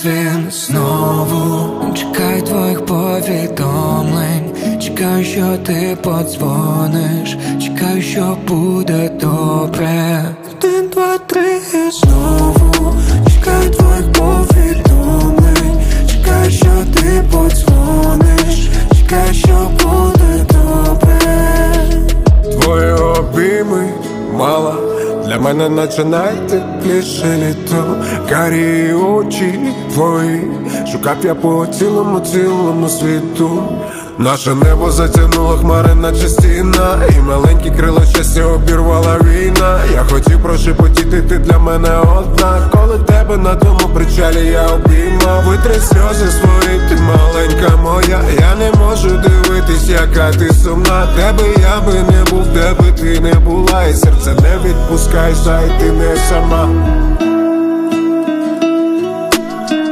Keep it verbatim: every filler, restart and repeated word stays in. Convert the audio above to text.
час він знову чекає твоїх повідомлень. Чекаю, що ти подзвониш, чекаю, що буде добре. Один, два, три і знову чекаю твоїх повідомлень. Чекаю, що ти подзвониш, чекаю, що буде добре. Твої обійми мала для мене наче найтепліше літо. Карі очі твої шукав я по цілому, цілому світу. Наше небо затягнуло хмари, наче стіна, і маленькі крила щастя обірвала війна. Я хотів прошепотіти, ти для мене одна. Коли тебе на тому причалі я обіймав. Витри сльози свої, ти маленька моя. Я не можу дивитись, яка ти сумна. Де би я би не був, де би ти не була. І серце не відпускай, зай ти не сама.